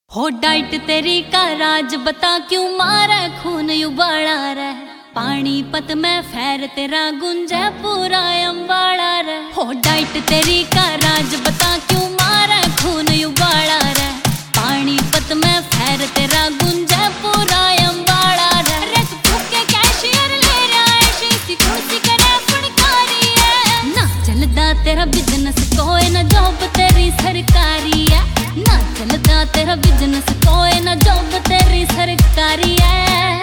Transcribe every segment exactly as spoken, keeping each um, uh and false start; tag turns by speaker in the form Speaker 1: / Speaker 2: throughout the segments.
Speaker 1: हो डाइट तेरी का राज बता क्यों मारा खून उबाला रह। पानीपत में फैर तेरा गुंजे पूरा अम्बाड़ा रह। हो डाइट तेरी का राज बता क्यों मारा खून उबाला रह। पानीपत में फैर तेरा गुंजे पूरा अम्बाड़ा रह। रे तू भूखे कैशियर ले रहा है शीसी कुर्सी करे फड़कारी है। ना चलदा तेरा बिजनेस कोई ना जॉब तेरी सरकारी है। ना चलदा तेरा बिजनेस कोई ना जॉब तेरी सरकारी है।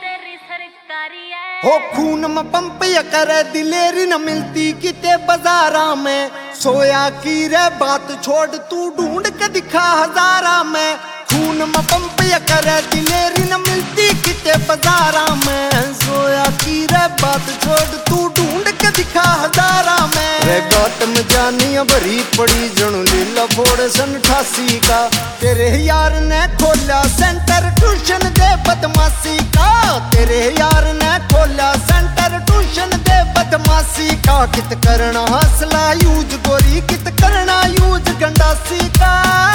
Speaker 2: हो खून में पंप या करे दिलेरी न मिलती किते बाजारा में। सोया की रे बात छोड़ तू ढूंढ के दिखा हजारा में। खून में पंप या करे दिलेरी न मिलती किते बाजारा में। सोया की रे बात छोड़ तू ढूंढ के दिखा हजारा में। रे गौतम जानिया भरी पड़ी जणु लीला फोड़ सन अठासी का। तेरे यार ने खोला सेंटर ट्यूशन दे बदमाशी का। तेरे यार ने खोला सेंटर ट्यूशन दे बदमाशी का। कित करना हौसला यूज गोरी कित करना यूज गंडासी का।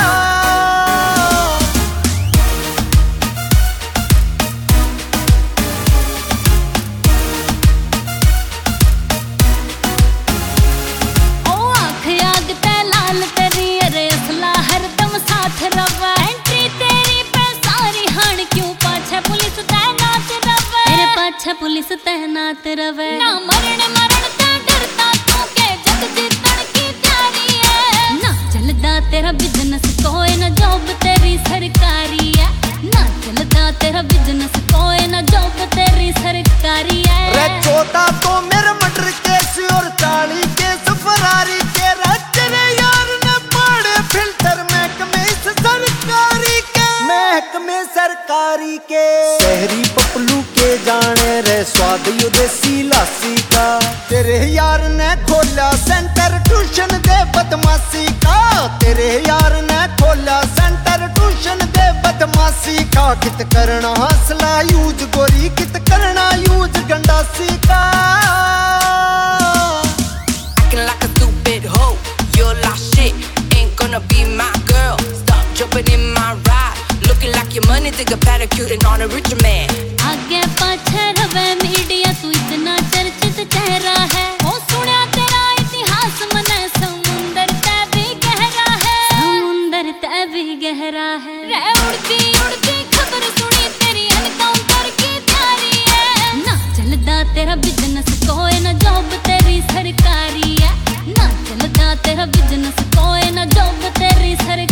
Speaker 1: पुलिस तैनात रवे ना मरण मरण ते डरता तू के जग जीतन की तैयारी है। ना चलदा तेरा बिजनेस कोई ना जॉब तेरी सरकारी है। ना चलदा तेरा बिजनेस कोई ना जॉब तेरी सरकारी है।
Speaker 2: रे छोटा तो मेरा मर्डर केस और चाली केस फरारी के। रे तेरे यार ने पाड़े फिल्टर महकमे इस सरकारी के। महकमे सरकारी के शहरी पपलू के जाने रे स्वाद यू देसी लासी का। तेरे यार ने खोला सेंटर ट्यूशन दे बदमाशी का। तेरे यार ने खोला सेंटर ट्यूशन दे बदमाशी का। कित करना हौसला यूज गोरी कित करना यूज गंडासी का।
Speaker 3: Acting like a stupid hoe, you're lost shit, ain't gonna be my girl. Stop jumping in my ride, looking like your money, take a pedicure and on a richer man.
Speaker 1: आगे पाछे रवे media तू इतना चर्चित चेहरा है। ओ सुना तेरा इतिहास मने समुंदर ते भी गहरा है। समुंदर ते भी गहरा है। रे उड़ती उड़ती खबर सुनी तेरी एनकाउंटर की तैयारी है। ना चलदा तेरा बिजनेस कोई ना जॉब तेरी सरकारी है। ना चलदा तेरा बिजनेस कोई ना जॉब तेरी सरकारी